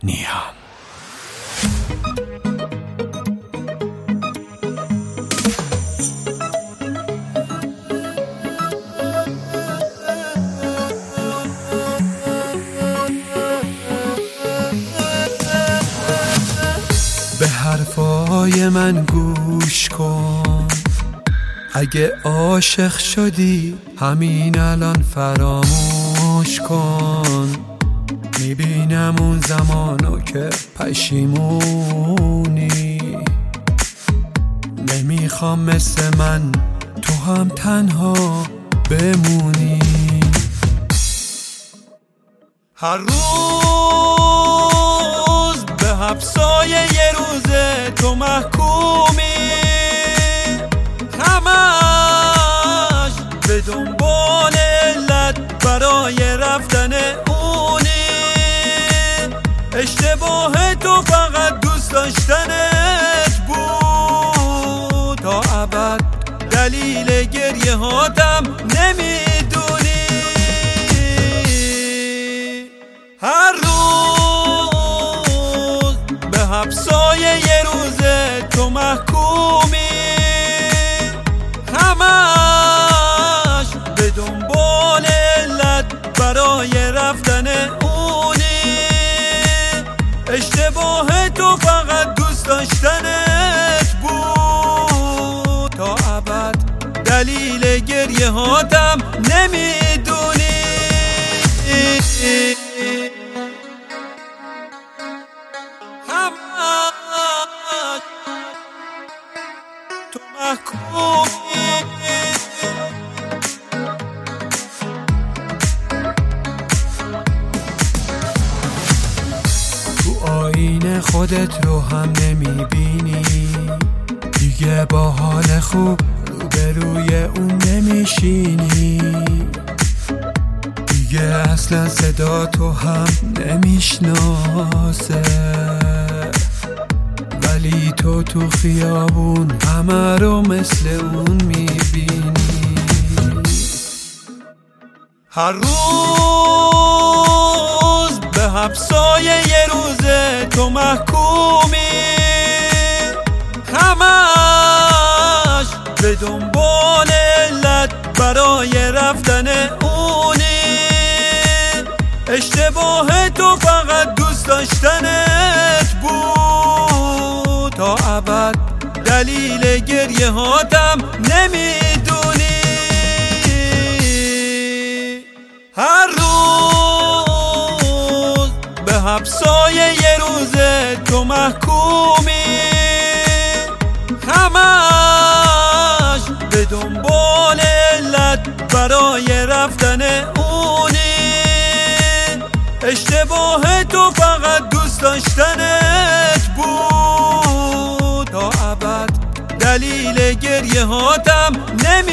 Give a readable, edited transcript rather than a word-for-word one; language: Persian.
نیام. به حرفای من گوش کن، اگه عاشق شدی همین الان فراموش کن. میبینم اون زمانو که پشیمونی، نمیخوام مثل من تو هم تنها بمونی. هر روز به حبسای یه روزه تو محکومی، همش به دنبال علت برای رفتن اونی. اشتباه تو فقط دوست داشتنت بود، تا ابد دلیل گریه هاتم نمیدونی. هر روز به حبسای یه روزه تو محکومی، همش به دنبال علت برای رفتن اونی. اشتباه تو فقط دوست داشتنت بود، تا ابد دلیل گریه هاتم نمیدونی. همش تو محکومی. تو آینه خودت رو هم نمیبینی، دیگه با حال خوب روبروی اون نمیشینی. دیگه اصلا صدا تو هم نمیشناسه، ولی تو خیابون همه رو مثل اون میبینی. هر روز به حبسای یه روزه تو محکومی، همش به دنبال علت برای رفتن اونی. اشتباه تو فقط دوست داشتنت بود، تا ابد دلیل گریه هاتم نمیدونی. هر روز به حبسای یه روزه تو محکومی، همش به دنبال علت برای رفتن اونی. اشتباه تو فقط دوست داشتنت بود، تا ابد دلیل گریه هاتم نمی